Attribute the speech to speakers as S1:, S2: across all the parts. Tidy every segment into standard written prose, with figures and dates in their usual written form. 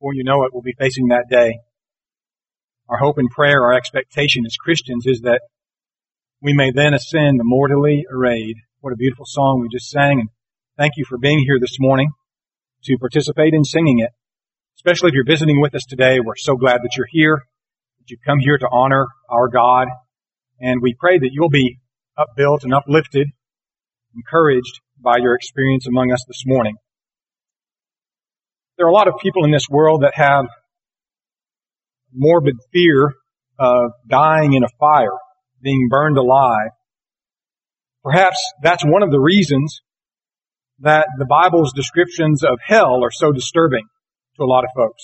S1: Before you know it, we'll be facing that day. Our hope and prayer, our expectation as Christians is that we may then ascend mortally arrayed. What a beautiful song we just sang, and thank you for being here this morning to participate in singing it. Especially if you're visiting with us today, we're so glad that you're here, that you've come here to honor our God, and we pray that you'll be upbuilt and uplifted, encouraged by your experience among us this morning. There are a lot of people in this world that have morbid fear of dying in a fire, being burned alive. Perhaps that's one of the reasons that the Bible's descriptions of hell are so disturbing to a lot of folks.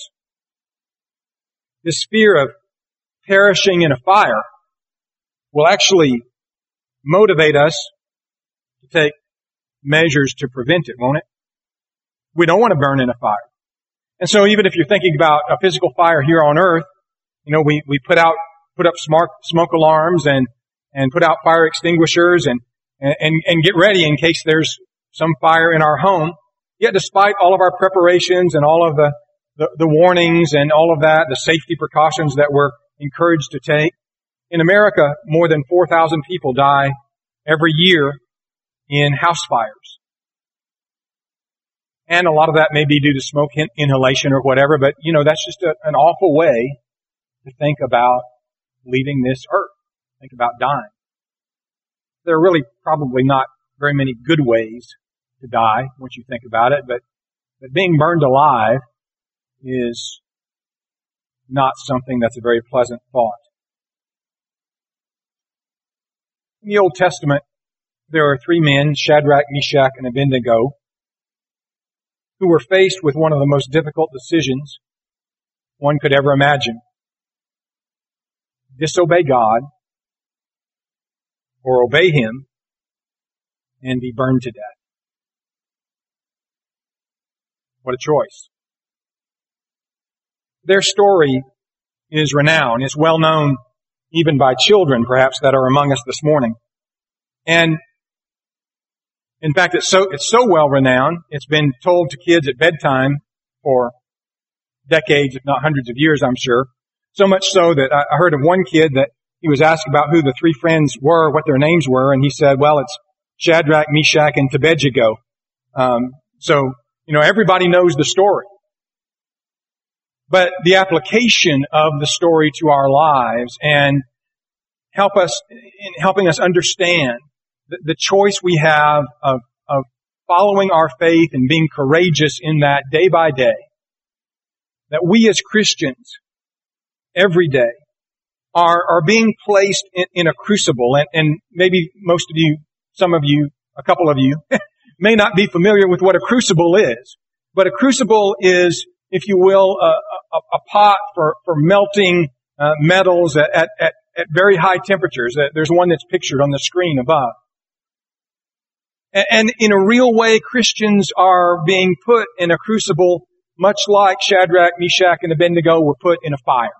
S1: This fear of perishing in a fire will actually motivate us to take measures to prevent it, won't it? We don't want to burn in a fire. And so even if you're thinking about a physical fire here on earth, we put up smoke alarms and put out fire extinguishers and get ready in case there's some fire in our home. Yet despite all of our preparations and all of the warnings and all of that, the safety precautions that we're encouraged to take, in America, more than 4,000 people die every year in house fires. And a lot of that may be due to smoke inhalation or whatever, but that's just an awful way to think about leaving this earth, think about dying. There are really probably not very many good ways to die once you think about it, but being burned alive is not something that's a very pleasant thought. In the Old Testament, there are three men, Shadrach, Meshach, and Abednego, who were faced with one of the most difficult decisions one could ever imagine. Disobey God or obey Him and be burned to death. What a choice. Their story is renowned. It's well known even by children, perhaps, that are among us this morning. And in fact, it's so well renowned, it's been told to kids at bedtime for decades, if not hundreds of years, I'm sure. So much so that I heard of one kid that he was asked about who the three friends were, what their names were, and he said, well, it's Shadrach, Meshach, and Abednego. So everybody knows the story. But the application of the story to our lives and helping us understand the choice we have of following our faith and being courageous in that day by day, that we as Christians every day are being placed in a crucible. And maybe most of you, some of you, a couple of you, may not be familiar with what a crucible is. But a crucible is, if you will, a pot for melting metals at very high temperatures. There's one that's pictured on the screen above. And in a real way, Christians are being put in a crucible much like Shadrach, Meshach, and Abednego were put in a fire.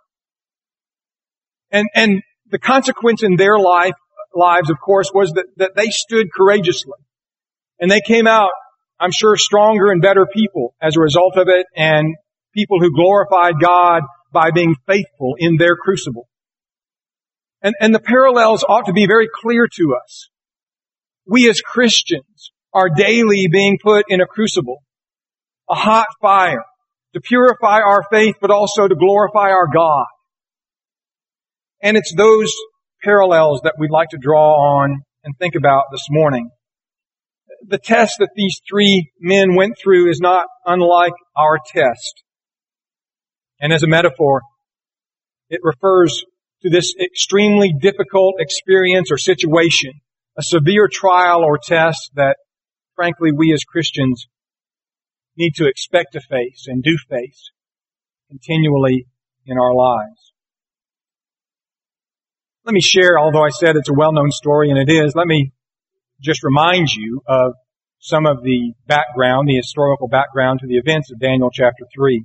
S1: And the consequence in their lives, of course, was that they stood courageously. And they came out, I'm sure, stronger and better people as a result of it, and people who glorified God by being faithful in their crucible. And the parallels ought to be very clear to us. We as Christians are daily being put in a crucible, a hot fire, to purify our faith, but also to glorify our God. And it's those parallels that we'd like to draw on and think about this morning. The test that these three men went through is not unlike our test. And as a metaphor, it refers to this extremely difficult experience or situation, a severe trial or test that, frankly, we as Christians need to expect to face and do face continually in our lives. Let me share, although I said it's a well-known story, and it is, let me just remind you of some of the background, the historical background to the events of Daniel chapter 3.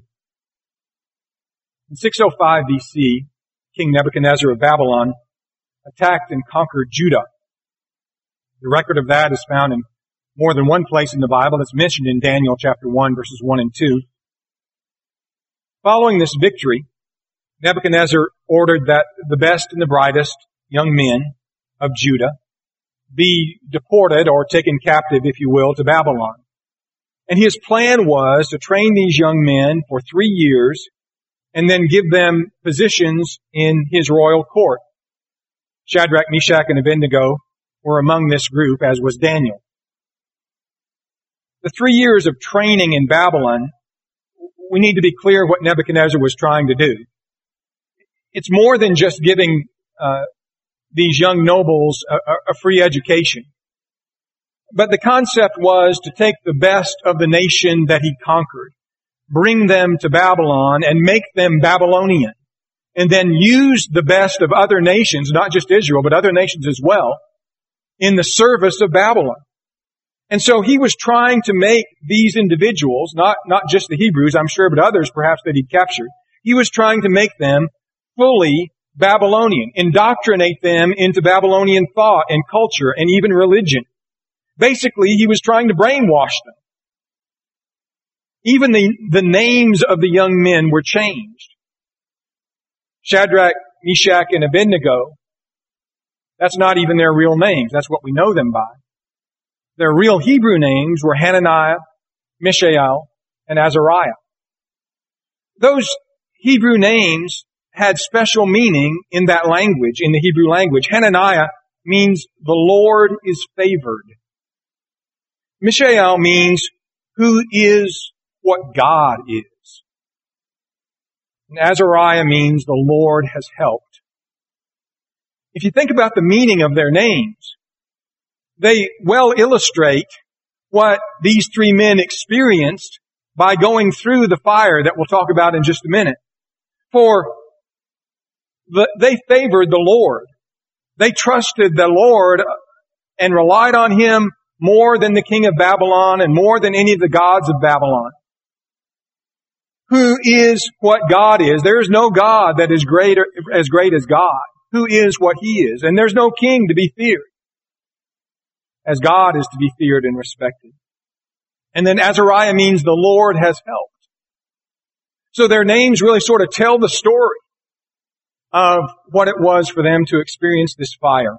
S1: In 605 BC, King Nebuchadnezzar of Babylon attacked and conquered Judah. The record of that is found in more than one place in the Bible. It's mentioned in Daniel chapter 1, verses 1 and 2. Following this victory, Nebuchadnezzar ordered that the best and the brightest young men of Judah be deported or taken captive, if you will, to Babylon. And his plan was to train these young men for 3 years and then give them positions in his royal court. Shadrach, Meshach, and Abednego were among this group, as was Daniel. The 3 years of training in Babylon, we need to be clear what Nebuchadnezzar was trying to do. It's more than just giving these young nobles a free education. But the concept was to take the best of the nation that he conquered, bring them to Babylon and make them Babylonian, and then use the best of other nations, not just Israel, but other nations as well, in the service of Babylon. And so he was trying to make these individuals, not just the Hebrews, I'm sure, but others perhaps that he'd captured, he was trying to make them fully Babylonian, indoctrinate them into Babylonian thought and culture and even religion. Basically, he was trying to brainwash them. Even the names of the young men were changed. Shadrach, Meshach, and Abednego, that's not even their real names. That's what we know them by. Their real Hebrew names were Hananiah, Mishael, and Azariah. Those Hebrew names had special meaning in that language, in the Hebrew language. Hananiah means the Lord is favored. Mishael means who is what God is. And Azariah means the Lord has helped. If you think about the meaning of their names, they well illustrate what these 3 men experienced by going through the fire that we'll talk about in just a minute. For they favored the Lord. They trusted the Lord and relied on Him more than the king of Babylon and more than any of the gods of Babylon. Who is what God is? There is no God that is as great as God. Who is what He is? And there's no king to be feared, as God is to be feared and respected. And then Azariah means the Lord has helped. So their names really sort of tell the story of what it was for them to experience this fire.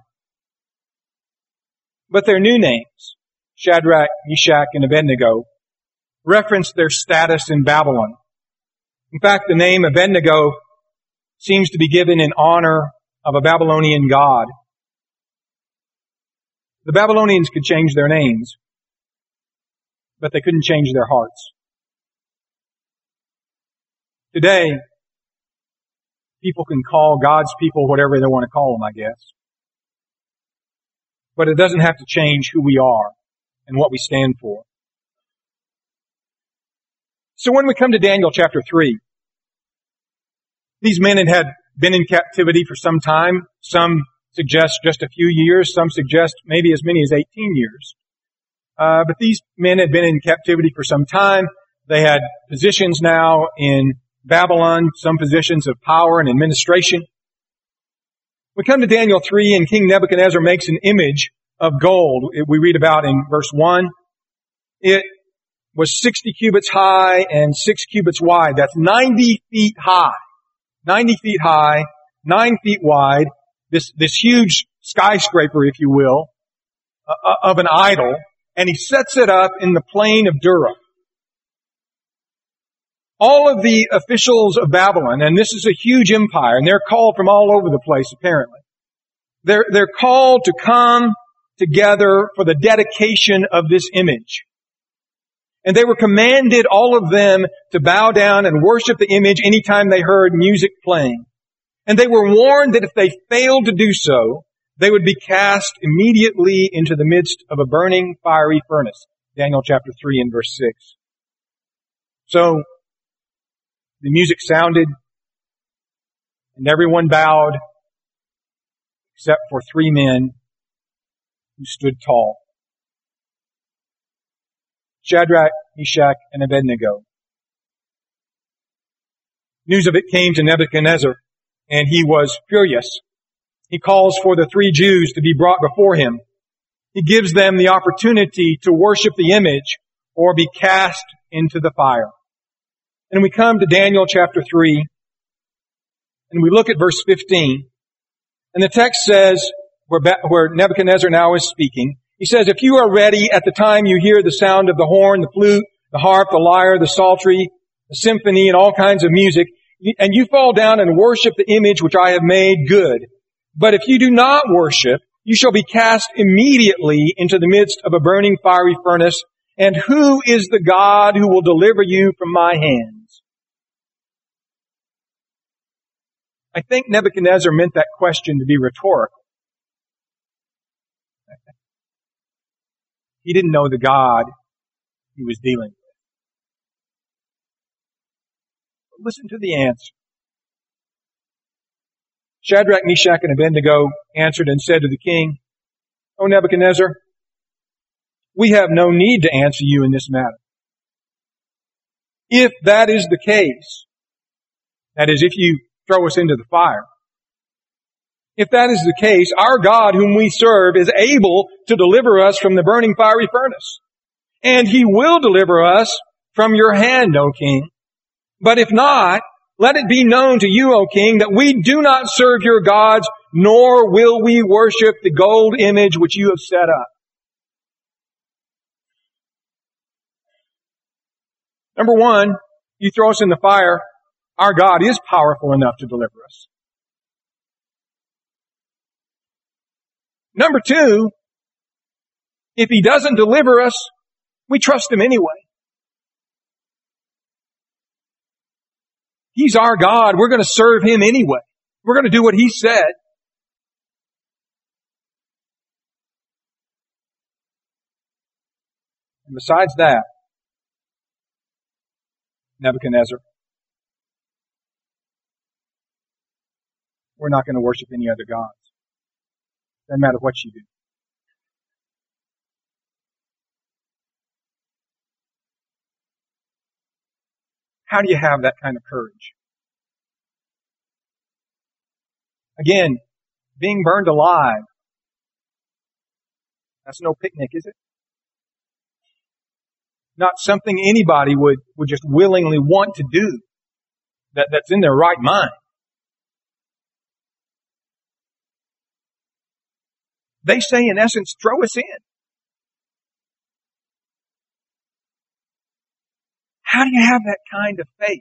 S1: But their new names, Shadrach, Meshach, and Abednego, reference their status in Babylon. In fact, the name Abednego seems to be given in honor of a Babylonian god. The Babylonians could change their names, but they couldn't change their hearts. Today, people can call God's people whatever they want to call them, I guess. But it doesn't have to change who we are and what we stand for. So when we come to Daniel chapter 3, these men had been in captivity for some time. Some suggest just a few years. Some suggest maybe as many as 18 years. But these men had been in captivity for some time. They had positions now in Babylon, some positions of power and administration. We come to Daniel 3, and King Nebuchadnezzar makes an image of gold. We read about in verse 1. It was 60 cubits high and 6 cubits wide. That's 90 feet high. 90 feet high, 9 feet wide. This huge skyscraper, if you will, of an idol. And he sets it up in the plain of Dura. All of the officials of Babylon, and this is a huge empire, and they're called from all over the place, apparently. They're called to come together for the dedication of this image. And they were commanded, all of them, to bow down and worship the image anytime they heard music playing. And they were warned that if they failed to do so, they would be cast immediately into the midst of a burning fiery furnace. Daniel chapter 3 and verse 6. So, the music sounded, and everyone bowed, except for 3 men who stood tall. Shadrach, Meshach, and Abednego. News of it came to Nebuchadnezzar, and he was furious. He calls for the 3 Jews to be brought before him. He gives them the opportunity to worship the image or be cast into the fire. And we come to Daniel chapter 3, and we look at verse 15. And the text says, where Nebuchadnezzar now is speaking, he says, if you are ready at the time you hear the sound of the horn, the flute, the harp, the lyre, the psaltery, the symphony, and all kinds of music, and you fall down and worship the image which I have made, good. But if you do not worship, you shall be cast immediately into the midst of a burning fiery furnace. And who is the God who will deliver you from my hands? I think Nebuchadnezzar meant that question to be rhetorical. He didn't know the God he was dealing with. But listen to the answer. Shadrach, Meshach, and Abednego answered and said to the king, O Nebuchadnezzar, we have no need to answer you in this matter. If that is the case, that is, if you throw us into the fire, if that is the case, our God whom we serve is able to deliver us from the burning fiery furnace. And He will deliver us from your hand, O king. But if not, let it be known to you, O king, that we do not serve your gods, nor will we worship the gold image which you have set up. Number one, you throw us in the fire, our God is powerful enough to deliver us. Number two, if He doesn't deliver us, we trust Him anyway. He's our God. We're going to serve Him anyway. We're going to do what He said. And besides that, Nebuchadnezzar, we're not going to worship any other gods. Doesn't matter what you do. How do you have that kind of courage? Again, being burned alive, that's no picnic, is it? Not something anybody would just willingly want to do that's in their right mind. They say, in essence, throw us in. How do you have that kind of faith?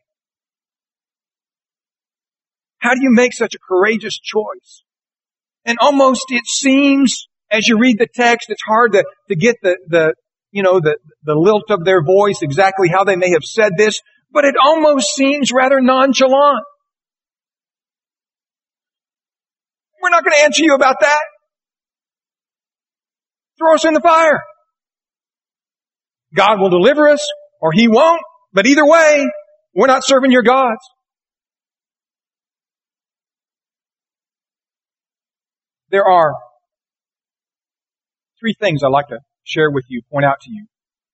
S1: How do you make such a courageous choice? And almost it seems, as you read the text, it's hard to get the lilt of their voice, exactly how they may have said this, but it almost seems rather nonchalant. We're not going to answer you about that. Throw us in the fire. God will deliver us, or He won't. But either way, we're not serving your gods. There are three things I'd like to share with you, point out to you,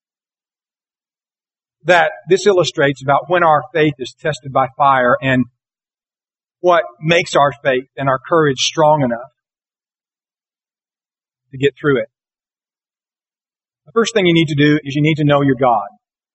S1: that this illustrates about when our faith is tested by fire and what makes our faith and our courage strong enough to get through it. The first thing you need to do is you need to know your God.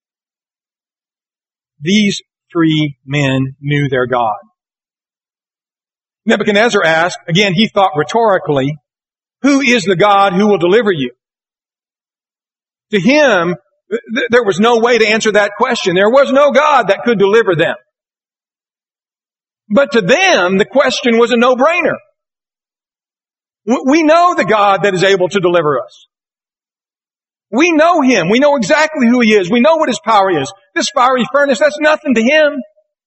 S1: These three men knew their God. Nebuchadnezzar asked, again, he thought rhetorically, who is the God who will deliver you? To him, there was no way to answer that question. There was no God that could deliver them. But to them, the question was a no-brainer. We know the God that is able to deliver us. We know Him. We know exactly who He is. We know what His power is. This fiery furnace, that's nothing to Him.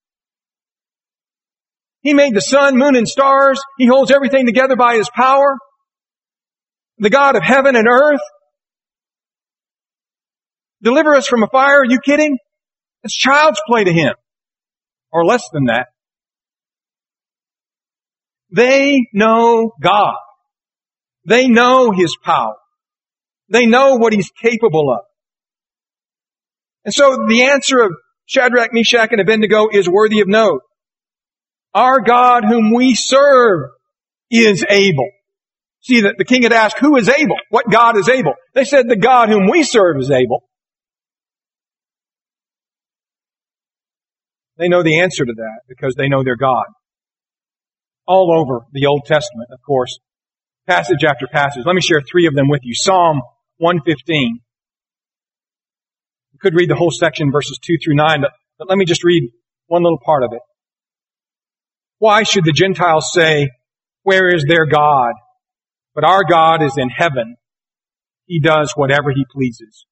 S1: He made the sun, moon, and stars. He holds everything together by His power. The God of heaven and earth. Deliver us from a fire? Are you kidding? It's child's play to Him. Or less than that. They know God. They know His power. They know what He's capable of. And so the answer of Shadrach, Meshach, and Abednego is worthy of note. Our God whom we serve is able. See, the king had asked, who is able? What God is able? They said, the God whom we serve is able. They know the answer to that because they know their God. All over the Old Testament, of course, passage after passage. Let me share 3 of them with you. Psalm 115. We could read the whole section, verses 2 through 9, but let me just read one little part of it. Why should the Gentiles say, "Where is their God?" But our God is in heaven. He does whatever He pleases.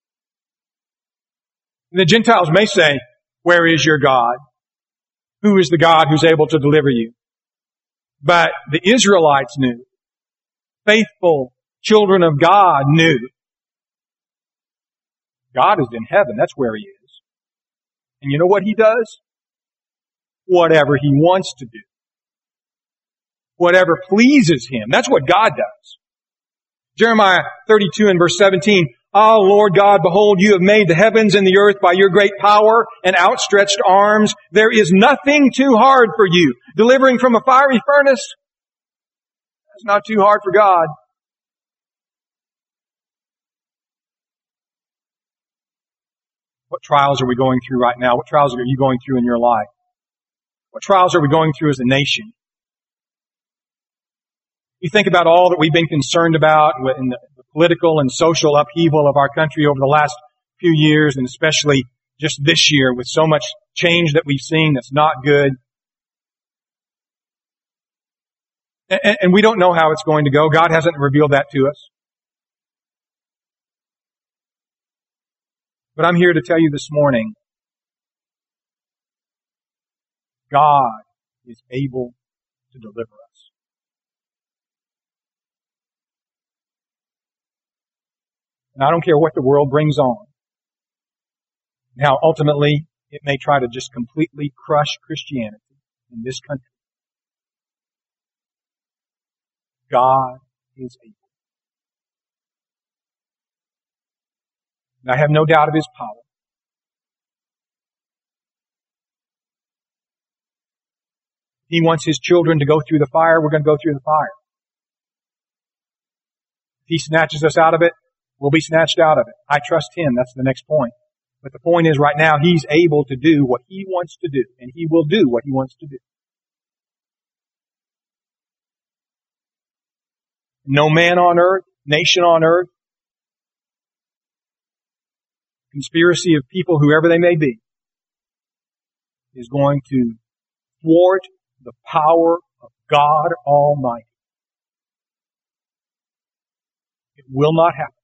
S1: And the Gentiles may say, "Where is your God? Who is the God who's able to deliver you?" But the Israelites knew. Faithful children of God knew. God is in heaven. That's where He is. And you know what He does? Whatever He wants to do. Whatever pleases Him. That's what God does. Jeremiah 32 and verse 17. "Ah, Lord God, behold, you have made the heavens and the earth by your great power and outstretched arms. There is nothing too hard for you. Delivering from a fiery furnace, that's not too hard for God." What trials are we going through right now? What trials are you going through in your life? What trials are we going through as a nation? You think about all that we've been concerned about in the political and social upheaval of our country over the last few years, and especially just this year with so much change that we've seen that's not good. And we don't know how it's going to go. God hasn't revealed that to us. But I'm here to tell you this morning, God is able to deliver us. And I don't care what the world brings on. Now, ultimately, it may try to just completely crush Christianity in this country. God is able. And I have no doubt of His power. He wants His children to go through the fire. We're going to go through the fire. If He snatches us out of it, we'll be snatched out of it. I trust Him. That's the next point. But the point is right now, He's able to do what He wants to do. And He will do what He wants to do. No man on earth, nation on earth, conspiracy of people, whoever they may be, is going to thwart the power of God Almighty. It will not happen.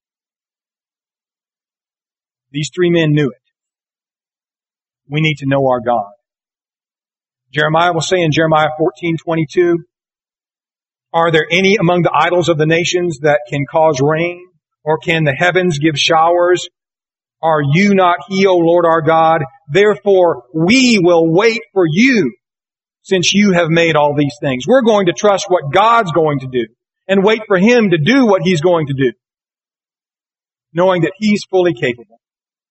S1: These 3 men knew it. We need to know our God. Jeremiah will say in Jeremiah 14:22, "Are there any among the idols of the nations that can cause rain? Or can the heavens give showers? Are you not He, O Lord our God? Therefore we will wait for you, since you have made all these things." We're going to trust what God's going to do and wait for Him to do what He's going to do, knowing that He's fully capable.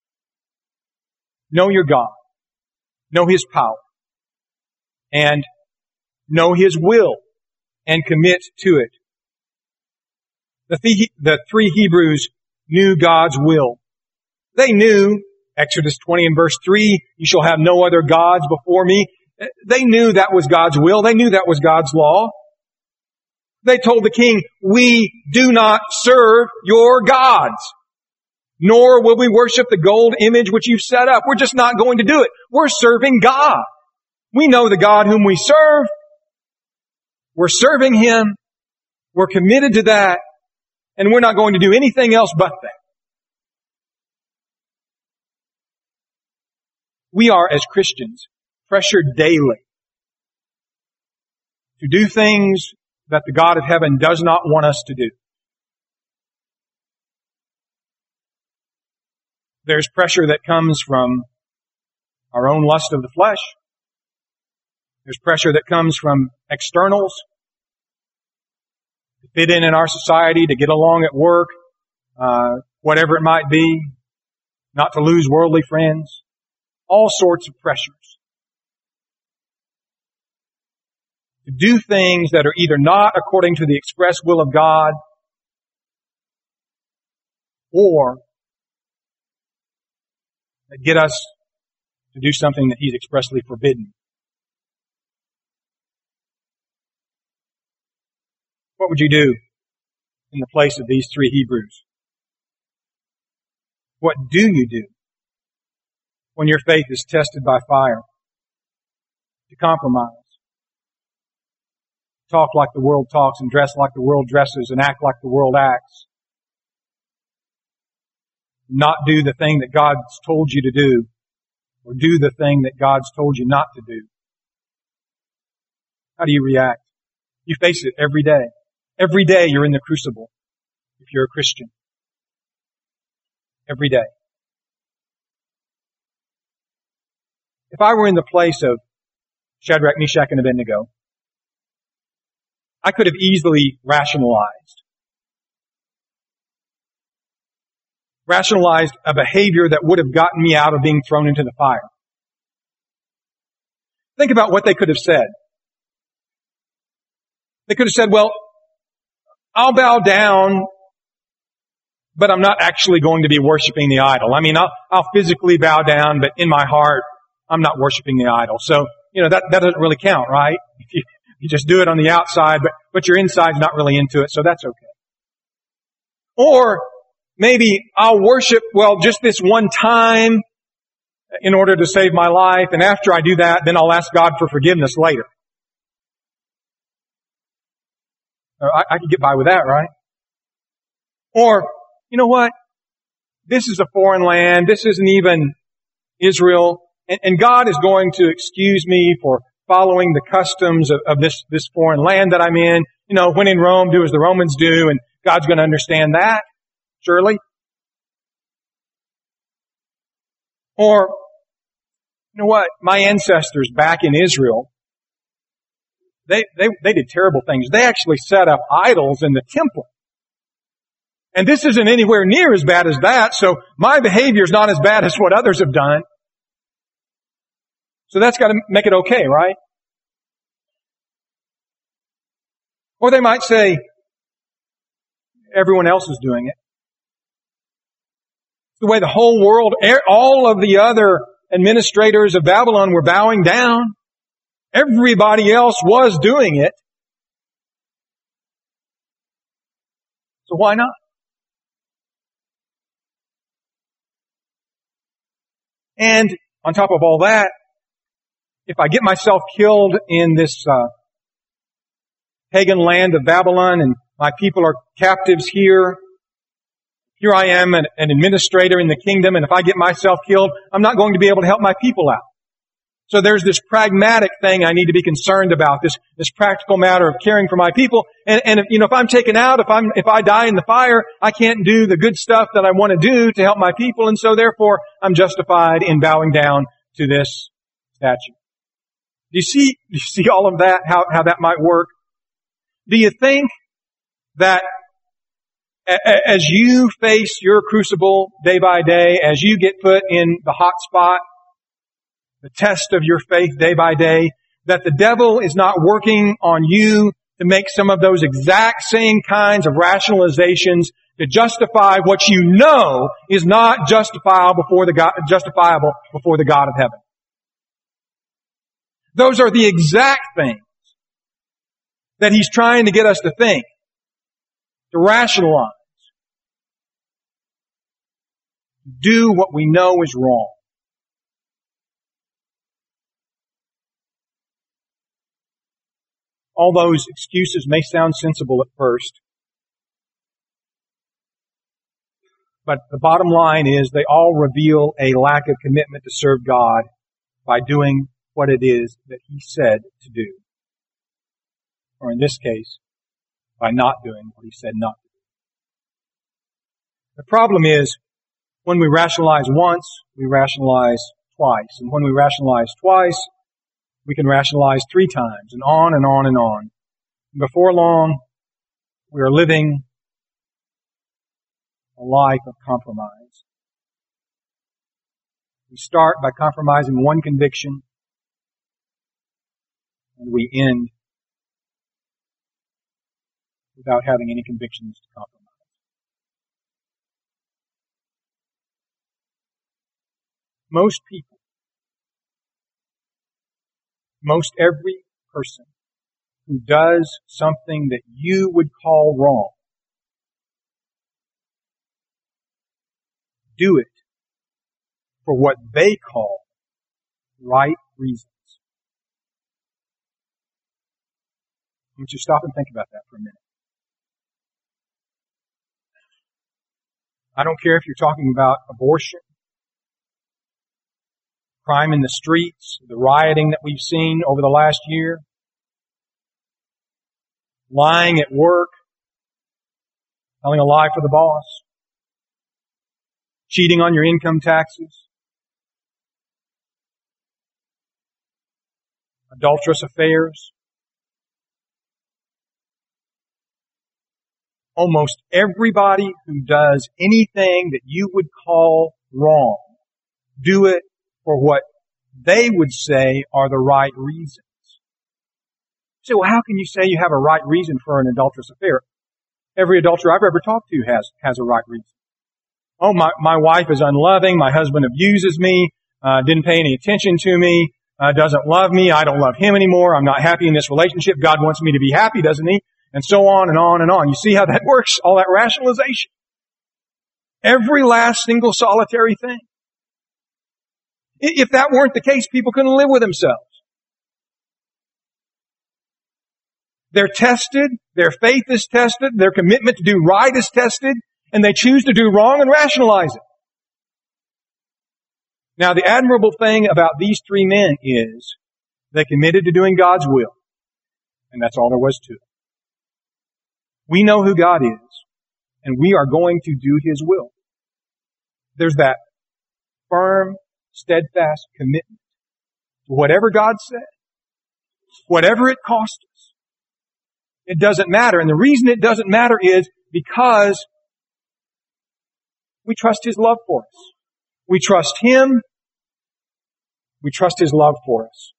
S1: Know your God. Know His power. And know His will and commit to it. The 3 Hebrews knew God's will. They knew, Exodus 20 and verse 3, "You shall have no other gods before me." They knew that was God's will. They knew that was God's law. They told the king, "We do not serve your gods, nor will we worship the gold image which you've set up." We're just not going to do it. We're serving God. We know the God whom we serve. We're serving Him. We're committed to that. And we're not going to do anything else but that. We are, as Christians, pressured daily to do things that the God of heaven does not want us to do. There's pressure that comes from our own lust of the flesh. There's pressure that comes from externals to fit in our society, to get along at work, whatever it might be, not to lose worldly friends. All sorts of pressures to do things that are either not according to the express will of God or that get us to do something that He's expressly forbidden. What would you do in the place of these three Hebrews? What do you do when your faith is tested by fire? To compromise. Talk like the world talks and dress like the world dresses and act like the world acts. Not do the thing that God's told you to do, or do the thing that God's told you not to do. How do you react? You face it every day. Every day you're in the crucible if you're a Christian. Every day. If I were in the place of Shadrach, Meshach, and Abednego, I could have easily rationalized a behavior that would have gotten me out of being thrown into the fire. Think about what they could have said. They could have said, well, I'll bow down, but I'm not actually going to be worshiping the idol. I mean, I'll physically bow down, but in my heart, I'm not worshiping the idol. So, that doesn't really count, right? You just do it on the outside, but your inside's not really into it, so that's okay. Or maybe I'll worship, just this one time in order to save my life, and after I do that, then I'll ask God for forgiveness later. I could get by with that, right? Or, you know what? This is a foreign land. This isn't even Israel. And God is going to excuse me for following the customs of this foreign land that I'm in. When in Rome, do as the Romans do, and God's going to understand that, surely. Or, you know what? My ancestors back in Israel, they did terrible things. They actually set up idols in the temple. And this isn't anywhere near as bad as that, so my behavior is not as bad as what others have done. So that's got to make it okay, right? Or they might say, everyone else is doing it. It's the way the whole world, all of the other administrators of Babylon were bowing down. Everybody else was doing it. So why not? And on top of all that, if I get myself killed in this pagan land of Babylon and my people are captives here I am an administrator in the kingdom, and if I get myself killed, I'm not going to be able to help my people out. So there's this pragmatic thing I need to be concerned about, this practical matter of caring for my people. And if I'm taken out, if I die in the fire, I can't do the good stuff that I want to do to help my people, and so therefore I'm justified in bowing down to this statue. Do you see all of that, how that might work? Do you think that as you face your crucible day by day, as you get put in the hot spot, the test of your faith day by day, that the devil is not working on you to make some of those exact same kinds of rationalizations to justify what you know is not justifiable before the God of heaven. Those are the exact things that he's trying to get us to think, to rationalize, do what we know is wrong. All those excuses may sound sensible at first, but the bottom line is they all reveal a lack of commitment to serve God by doing what it is that He said to do. Or in this case, by not doing what He said not to do. The problem is, when we rationalize once, we rationalize twice. And when we rationalize twice, we can rationalize 3 times, and on and on and on. And before long, we are living a life of compromise. We start by compromising one conviction, and we end without having any convictions to compromise. Most people Most every person who does something that you would call wrong, do it for what they call right reasons. I want you to stop and think about that for a minute. I don't care if you're talking about abortion, crime in the streets, the rioting that we've seen over the last year, lying at work, telling a lie for the boss, cheating on your income taxes, adulterous affairs. Almost everybody who does anything that you would call wrong, do it for what they would say are the right reasons. You say, well, how can you say you have a right reason for an adulterous affair? Every adulterer I've ever talked to has a right reason. Oh, my wife is unloving, my husband abuses me, didn't pay any attention to me, doesn't love me, I don't love him anymore, I'm not happy in this relationship, God wants me to be happy, doesn't He? And so on and on and on. You see how that works? All that rationalization. Every last single solitary thing. If that weren't the case, people couldn't live with themselves. They're tested, their faith is tested, their commitment to do right is tested, and they choose to do wrong and rationalize it. Now, the admirable thing about these three men is they committed to doing God's will. And that's all there was to it. We know who God is, and we are going to do His will. There's that firm, steadfast commitment to whatever God said, whatever it cost us. It doesn't matter. And the reason it doesn't matter is because we trust His love for us. We trust Him. We trust His love for us.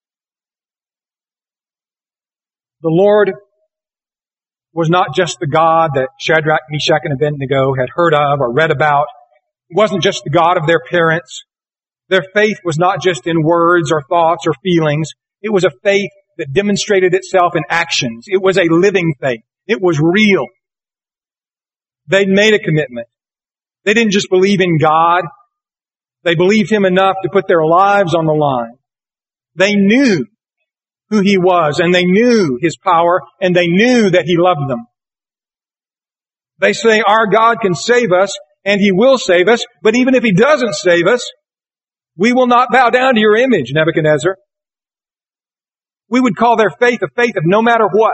S1: The Lord was not just the God that Shadrach, Meshach, and Abednego had heard of or read about. It wasn't just the God of their parents. Their faith was not just in words or thoughts or feelings. It was a faith that demonstrated itself in actions. It was a living faith. It was real. They'd made a commitment. They didn't just believe in God. They believed Him enough to put their lives on the line. They knew who He was, and they knew His power, and they knew that He loved them. They say, our God can save us, and He will save us, but even if He doesn't save us, we will not bow down to your image, Nebuchadnezzar. We would call their faith a faith of no matter what.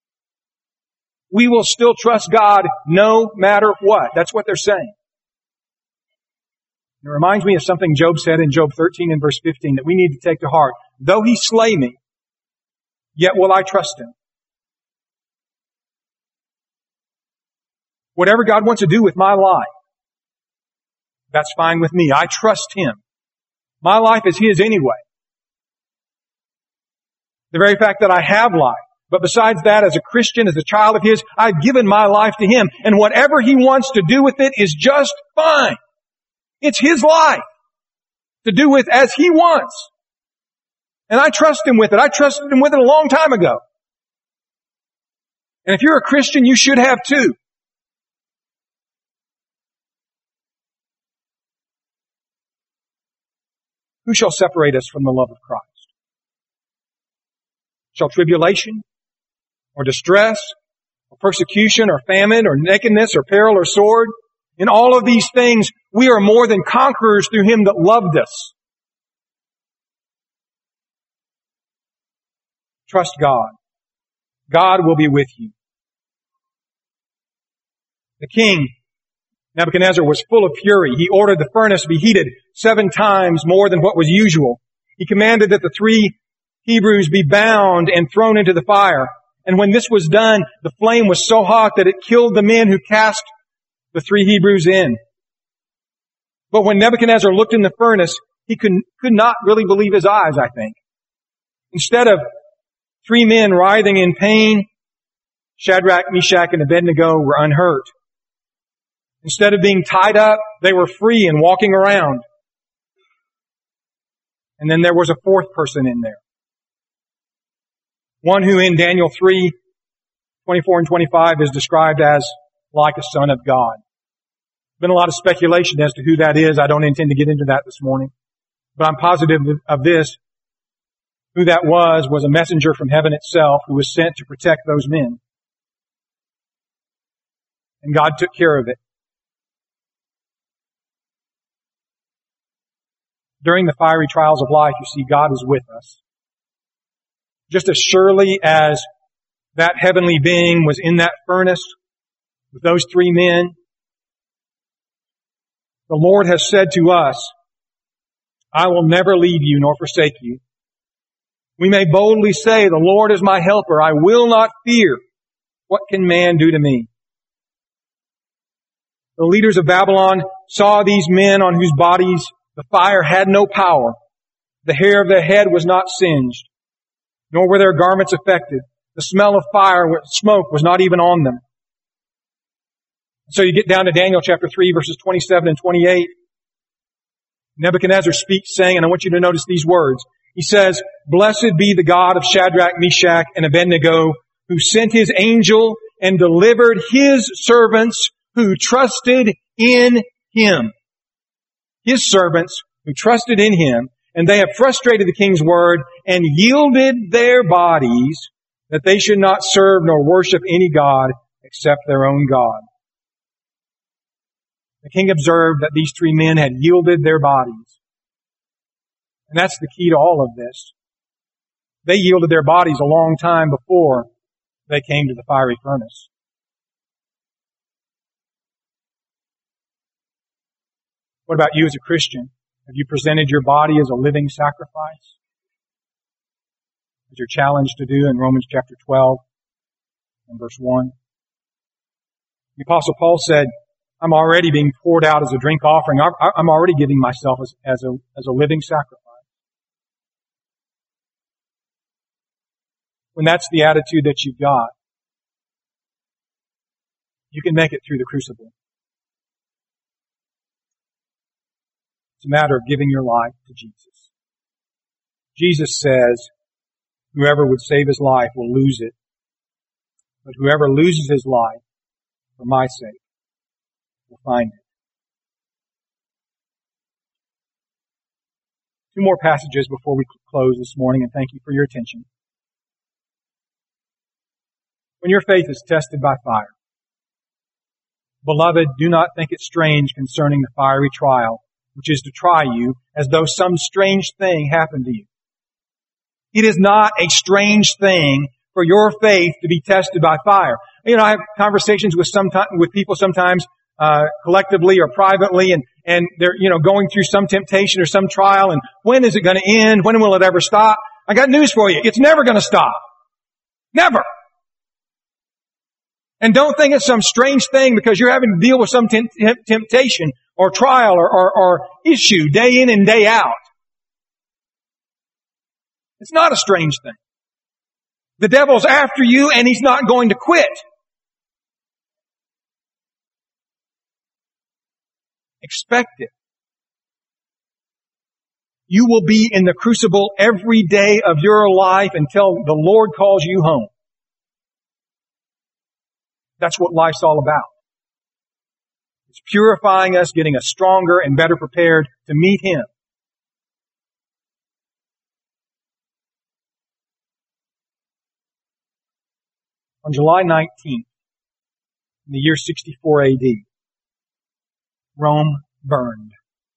S1: We will still trust God no matter what. That's what they're saying. It reminds me of something Job said in Job 13 and verse 15 that we need to take to heart. Though He slay me, yet will I trust Him. Whatever God wants to do with my life, that's fine with me. I trust Him. My life is His anyway. The very fact that I have life. But besides that, as a Christian, as a child of His, I've given my life to Him. And whatever He wants to do with it is just fine. It's His life to do with as He wants. And I trust Him with it. I trusted Him with it a long time ago. And if you're a Christian, you should have too. Who shall separate us from the love of Christ? Shall tribulation, or distress, or persecution, or famine, or nakedness, or peril, or sword? In all of these things, we are more than conquerors through Him that loved us. Trust God. God will be with you. The king, Nebuchadnezzar, was full of fury. He ordered the furnace be heated 7 times more than what was usual. He commanded that the 3 Hebrews be bound and thrown into the fire. And when this was done, the flame was so hot that it killed the men who cast the 3 Hebrews in. But when Nebuchadnezzar looked in the furnace, he could not really believe his eyes, I think. Instead of 3 men writhing in pain, Shadrach, Meshach, and Abednego were unhurt. Instead of being tied up, they were free and walking around. And then there was a 4th person in there. One who in Daniel 3:24 and 25 is described as like a son of God. Been a lot of speculation as to who that is. I don't intend to get into that this morning. But I'm positive of this. Who that was a messenger from heaven itself who was sent to protect those men. And God took care of it. During the fiery trials of life, you see, God is with us. Just as surely as that heavenly being was in that furnace with those three men, the Lord has said to us, I will never leave you nor forsake you. We may boldly say, the Lord is my helper. I will not fear. What can man do to me? The leaders of Babylon saw these men on whose bodies the fire had no power. The hair of their head was not singed, nor were their garments affected. The smell of fire, smoke was not even on them. So you get down to Daniel chapter 3, verses 27 and 28. Nebuchadnezzar speaks saying, and I want you to notice these words. He says, Blessed be the God of Shadrach, Meshach, and Abednego, who sent his angel and delivered his servants who trusted in him. His servants who trusted in him, and they have frustrated the king's word and yielded their bodies that they should not serve nor worship any god except their own God. The king observed that these three men had yielded their bodies. And that's the key to all of this. They yielded their bodies a long time before they came to the fiery furnace. What about you as a Christian? Have you presented your body as a living sacrifice? As you're challenged to do in Romans chapter 12 and verse 1. The Apostle Paul said, I'm already being poured out as a drink offering. I'm already giving myself as a living sacrifice. When that's the attitude that you've got, you can make it through the crucible. It's a matter of giving your life to Jesus. Jesus says, whoever would save his life will lose it. But whoever loses his life for my sake will find it. Two more passages before we close this morning, and thank you for your attention. When your faith is tested by fire, beloved, do not think it strange concerning the fiery trial, which is to try you, as though some strange thing happened to you. It is not a strange thing for your faith to be tested by fire. You know, I have conversations with people sometimes, collectively or privately, and they're, going through some temptation or some trial, and when is it going to end? When will it ever stop? I got news for you. It's never going to stop. Never. And don't think it's some strange thing because you're having to deal with some temptation or trial or issue day in and day out. It's not a strange thing. The devil's after you and he's not going to quit. Expect it. You will be in the crucible every day of your life until the Lord calls you home. That's what life's all about. It's purifying us, getting us stronger and better prepared to meet Him. On July 19th, in the year 64 AD, Rome burned.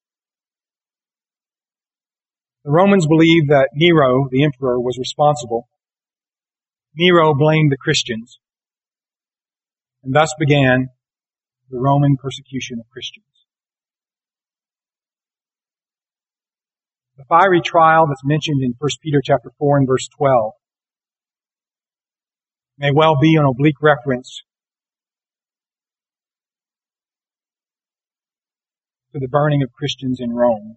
S1: The Romans believed that Nero, the emperor, was responsible. Nero blamed the Christians. And thus began the Roman persecution of Christians. The fiery trial that's mentioned in 1 Peter chapter 4 and verse 12 may well be an oblique reference to the burning of Christians in Rome,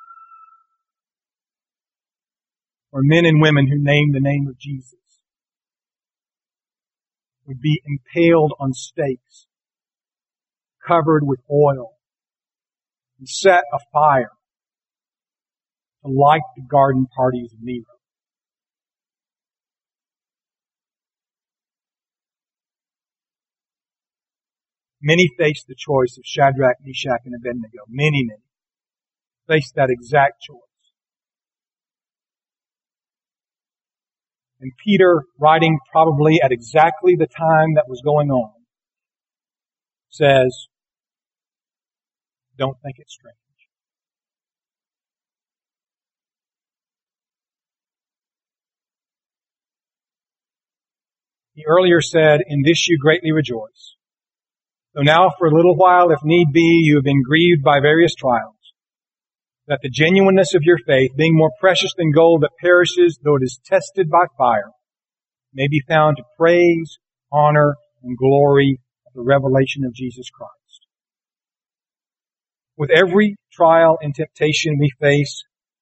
S1: where men and women who named the name of Jesus would be impaled on stakes, covered with oil, and set afire to light the garden parties of Nero. Many faced the choice of Shadrach, Meshach, and Abednego. Many faced that exact choice. And Peter, writing probably at exactly the time that was going on, says, don't think it's strange. He earlier said, in this you greatly rejoice. Though now for a little while, if need be, you have been grieved by various trials, that the genuineness of your faith, being more precious than gold that perishes, though it is tested by fire, may be found to praise, honor, and glory at the revelation of Jesus Christ. With every trial and temptation we face,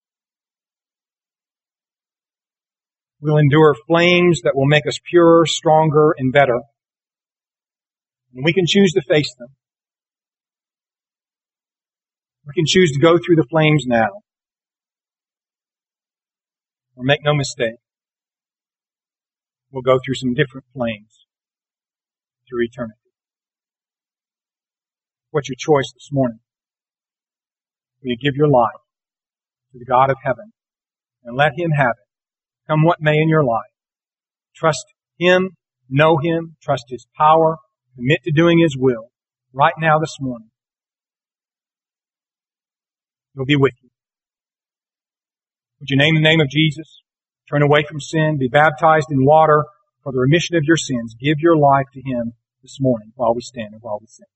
S1: we'll endure flames that will make us purer, stronger, and better. And we can choose to face them. We can choose to go through the flames now. Or make no mistake, we'll go through some different flames through eternity. What's your choice this morning? Will you give your life to the God of heaven and let Him have it, come what may in your life? Trust Him, know Him, trust His power, commit to doing His will right now this morning. He'll be with you. Would you name the name of Jesus? Turn away from sin, be baptized in water for the remission of your sins. Give your life to Him this morning while we stand and while we sing.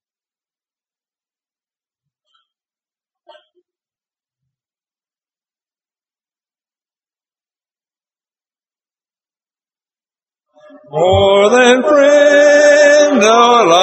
S2: More than friend, our